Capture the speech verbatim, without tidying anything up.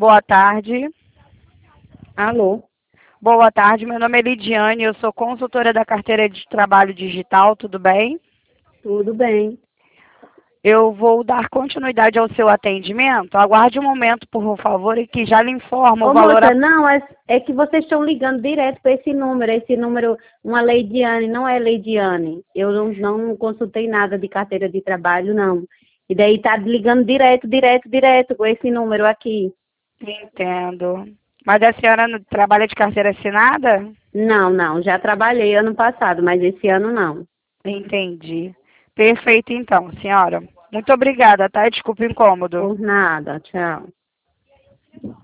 Boa tarde. Alô? Boa tarde, meu nome é Lidiane, eu sou consultora da carteira de trabalho digital, tudo bem? Tudo bem. Eu vou dar continuidade ao seu atendimento. Aguarde um momento, por favor, e que já lhe informo o Ô, valor... moça, A... não, é, é que vocês estão ligando direto para esse número. Esse número, uma Leidiane, não é Leidiane. Eu não, não consultei nada de carteira de trabalho, não. E daí tá ligando direto, direto, direto com esse número aqui. Entendo. Mas a senhora não trabalha de carteira assinada? Não, não, já trabalhei ano passado, mas esse ano não. Entendi. Perfeito, então, senhora. Muito obrigada, tá? Desculpe o incômodo. Por nada, tchau.